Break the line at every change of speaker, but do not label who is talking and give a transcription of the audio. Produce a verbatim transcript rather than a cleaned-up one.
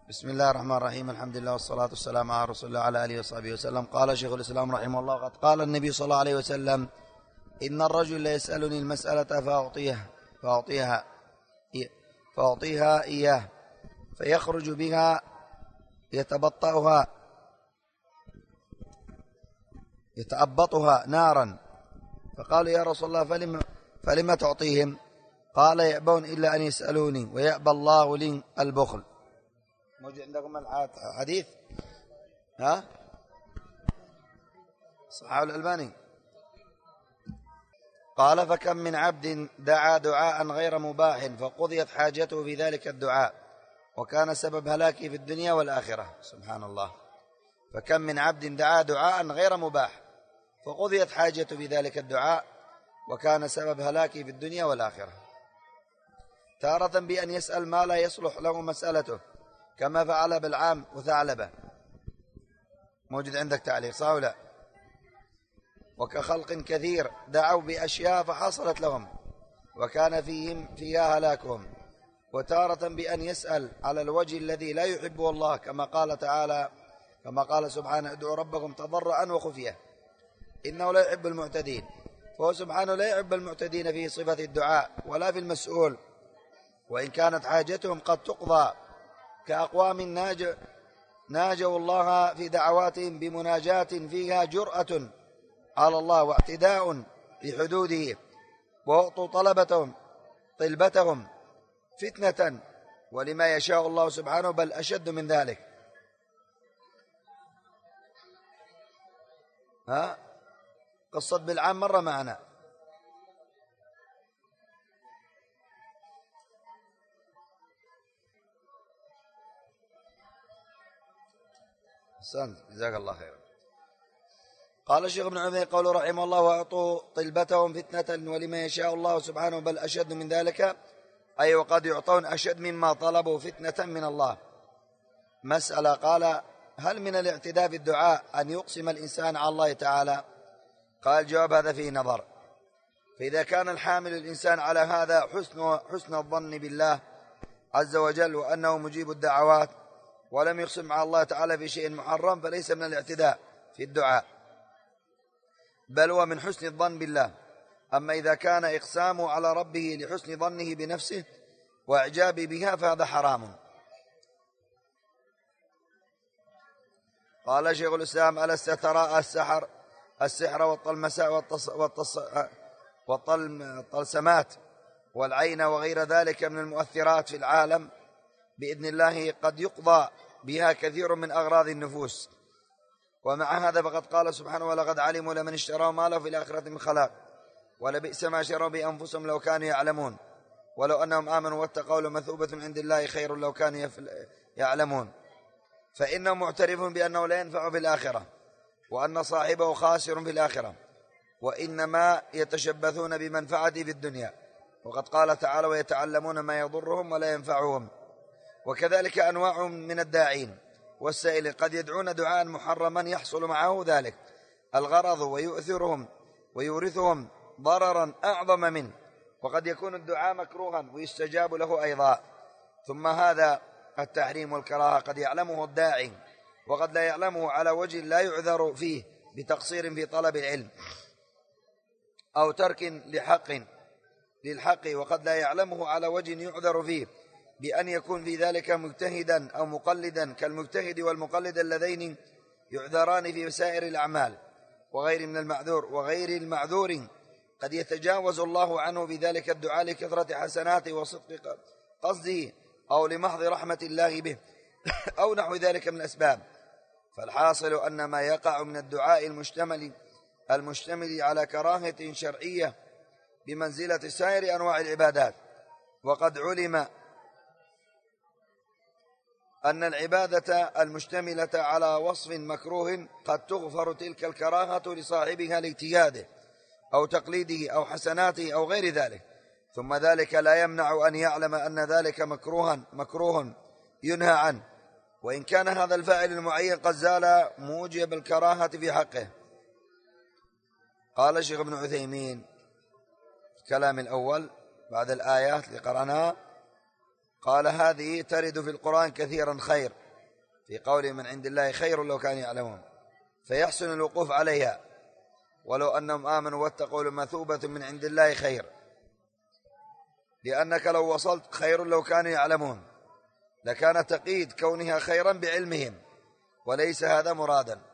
بسم الله الرحمن الرحيم. الحمد لله والصلاة والسلام على رسول الله وعلى آله وصحبه وسلم. قال شيخ الإسلام رحمه الله: قد قال النبي صلى الله عليه وسلم: إن الرجل يسألني المسألة فأعطيها فأعطيها فأعطيها إياه فيخرج بها يتبطأها يتأبطها نارا. فقالوا: يا رسول الله فلم, فلم تعطيهم؟ قال: يأبون إلا أن يسألوني ويأبى الله لي البخل. موجود عندكم الحديث؟ ها؟ صححه الألباني. قال: فكم من عبد دعا دعاء غير مباح فقضيت حاجته في ذلك الدعاء وكان سبب هلاكه في الدنيا والآخرة. سبحان الله. فكم من عبد دعا دعاء غير مباح فقضيت حاجته في ذلك الدعاء وكان سبب هلاكه في الدنيا والآخرة. تارة بأن يسأل ما لا يصلح له مسألته كما فعل بالعام وثعلبة. موجود عندك تعليق صح ولا؟ وكخلق كثير دعوا بأشياء فحصلت لهم وكان فيهم فيها هلاكهم. وتارة بأن يسأل على الوجه الذي لا يحبه الله كما قال تعالى كما قال سبحانه: ادعوا ربكم تضرعا وخفية إنه لا يحب المعتدين. فهو سبحانه لا يحب المعتدين في صفة الدعاء ولا في المسؤول، وإن كانت حاجتهم قد تقضى كأقوام ناج ناجوا الله في دعواتهم بمناجاة فيها جرأة على الله واعتداء بحدوده، وأعطوا طلبتهم طلبتهم فتنة ولما يشاء الله سبحانه بل أشد من ذلك. ها قصة بالعام مرة معنا. أحسنت جزاك الله خيرا. قال الشيخ ابن عثيمين قوله رحمه الله: وأعطوا طلبتهم فتنة ولما يشاء الله سبحانه بل أشد من ذلك، أي وقد يعطون أشد مما طلبوا فتنة من الله. مسألة. قال: هل من الاعتداء في الدعاء أن يقسم الإنسان على الله تعالى؟ قال: الجواب هذا فيه نظر. فإذا كان الحامل الإنسان على هذا حسن, حسن الظن بالله عز وجل وأنه مجيب الدعوات ولم يقسم على الله تعالى في شيء محرم فليس من الاعتداء في الدعاء بل هو من حسن الظن بالله. أما إذا كان إقسامه على ربه لحسن ظنه بنفسه وإعجابه بها فهذا حرام. قال شيخ الإسلام: ألست ترى السحر السحر والطلمساء والتص والتص والطلسمات والعين وغير ذلك من المؤثرات في العالم بإذن الله قد يقضى بها كثير من أغراض النفوس. ومع هذا فقد قال سبحانه: ولقد علموا لمن اشتروا ما له في الآخرة من خلاق ولبئس ما شروا بأنفسهم لو كانوا يعلمون ولو أنهم آمنوا واتقوا لمثوبة عند الله خير لو كانوا يعلمون. فإنه معترف بأنه لا ينفع في الآخرة وأن صاحبه خاسر في الآخرة وإنما يتشبثون بمنفعته في الدنيا. وقد قال تعالى: ويتعلمون ما يضرهم ولا ينفعهم. وكذلك أنواع من الداعين والسائل قد يدعون دعاء محرما يحصل معه ذلك الغرض ويؤثرهم ويورثهم ضررا أعظم منه، وقد يكون الدعاء مكروها ويستجاب له أيضا. ثم هذا التحريم والكراهة قد يعلمه الداعي وقد لا يعلمه على وجه لا يعذر فيه بتقصير في طلب العلم أو ترك لحق للحق، وقد لا يعلمه على وجه يعذر فيه بأن يكون في ذلك مجتهدا أو مقلدا كالمجتهد والمقلد اللذين يعذران في سائر الأعمال وغير من المعذور وغير المعذور قد يتجاوز الله عنه بذلك الدعاء لكثرة حسناته وصدق قصده أو لمحض رحمة الله به أو نحو ذلك من الأسباب. فالحاصل أن ما يقع من الدعاء المشتمل المشتمل على كراهة شرعية بمنزلة سائر أنواع العبادات. وقد علم أن العبادة المشتملة على وصف مكروه قد تغفر تلك الكراهة لصاحبها لاجتهاده أو تقليده أو حسناته أو غير ذلك، ثم ذلك لا يمنع أن يعلم أن ذلك مكروها مكروه ينهى عنه وإن كان هذا الفاعل المعين قد زال موجب الكراهة في حقه. قال الشيخ ابن عثيمين الكلام الأول بعد الآيات اللي قرأناها: قال هذه ترد في القرآن كثيرا خير، في قوله من عند الله خير لو كانوا يعلمون، فيحسن الوقوف عليها، ولو أنهم آمنوا واتقوا لمثوبة من عند الله خير، لأنك لو وصلت خير لو كانوا يعلمون لكان تقييد كونها خيرا بعلمهم، وليس هذا مرادا.